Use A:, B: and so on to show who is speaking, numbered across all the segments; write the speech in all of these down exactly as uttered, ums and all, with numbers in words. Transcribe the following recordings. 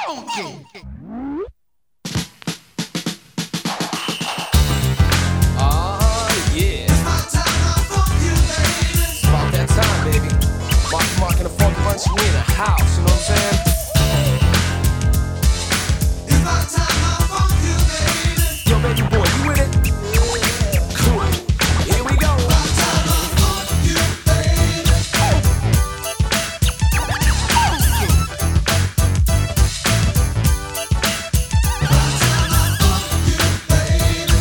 A: funky.
B: Oh, yeah.
A: It's my time, I funk you, baby.
B: It's about that time, baby. Mark Mark and the Funky Bunch, we in the house, you know what I'm saying?
A: It's my time, I funk you, baby.
B: Yo, baby boy, you with it? Cool. Here we go.
A: My time, I funk you, baby. My time, I funk you, baby.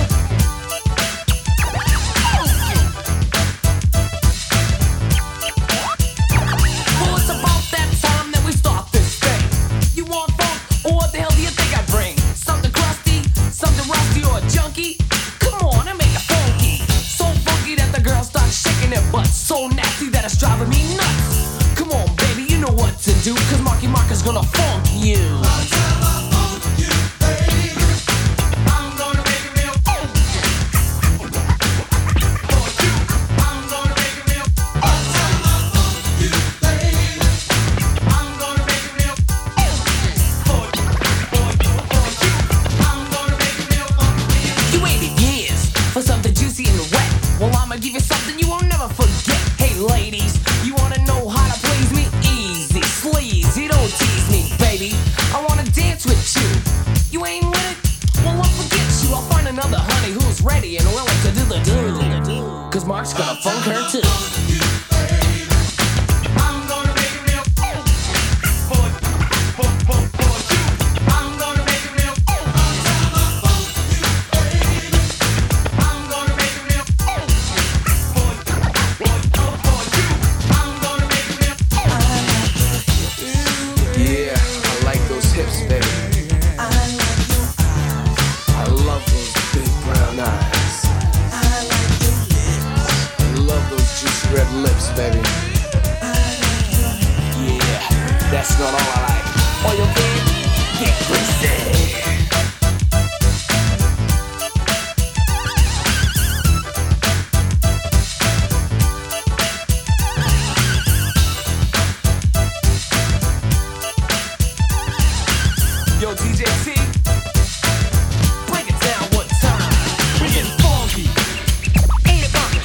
B: Well, it's about that time that we start this thing. You want funk, or what the hell do you think I bring? Something crusty, something rusty, or a junkie? Come on and make it funky. So funky that the girls start shaking their butts. So nasty that it's driving me nuts. Come on, baby, you know what to do, cause Marky Mark is gonna funk you.
A: My time, I funk you, baby. I'm gonna make it real funky. For you, I'm gonna make it real. My time, I funk you, baby. I'm gonna make it real funky. For you, for you, for you, I'm gonna make it real funky.
B: You waited years for something juicy and wet. Well, I'ma give you something you won't never forget. Hey, ladies, you wanna know how to please me? Easy, sleazy, don't tease me, baby. I wanna dance with you. You ain't with it? Well, I'll forget you. I'll find another honey who's ready and willing to do the do. Cause Mark's gonna funk her too.
A: I'm gonna make it real funky. For you, for, for, for you, I'm gonna make it real funky. My time, I funk you, baby. I'm gonna make it real funky. For you, for, for, for you, I'm gonna make it real funky.
B: Yeah, I like those hips, baby. I love those big brown eyes. I love those juicy red lips, baby. Yeah, that's not all I like. Oh, you babe, get crazy. Yo, D J T, break it down one time. We get funky. Ain't it funky?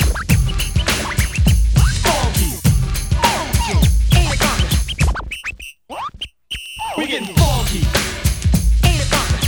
B: Funky. Funky. Ain't it funky? We getting funky. Ain't it funky?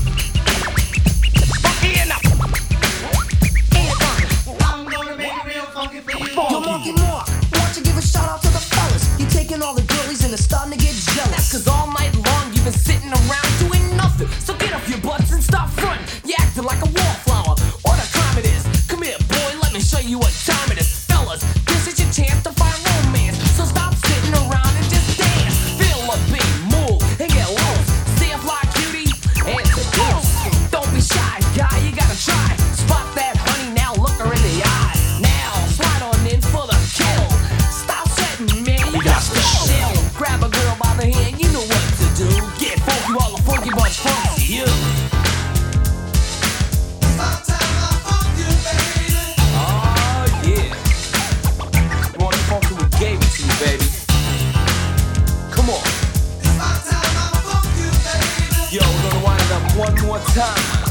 B: Funky enough. Ain't it funky?
A: I'm gonna make it real funky for you.
C: Yo, Marky Mark, why don't you give a shout out to the fellas? You taking all the girlies and they're starting to get
B: That's
C: jealous.
B: cause all night long you've been sitting around doing nothing. So get off your butts and stop fronting. You acting like a wallflower. What a time it is. Come here, boy, let me show you what time it is. Fellas, this is your chance to find romance. So stop sitting around and just dance. Feel a beat, move, and get loose. See a fly cutie and seduce. Don't be shy, guy, you gotta try. Spot that honey now, look her in the eye. Now, slide on in for the kill. Stop sweating, man, you got to chill. Grab a girl by the hand, you know what to do. Get funky while the Funky Bunch funks you.
A: It's my time, I funk you, baby.
B: Oh yeah. You want the funky, we gave it to you, baby. Come on.
A: It's my time, I funk you, baby.
B: Yo, we're gonna wind it up one more time.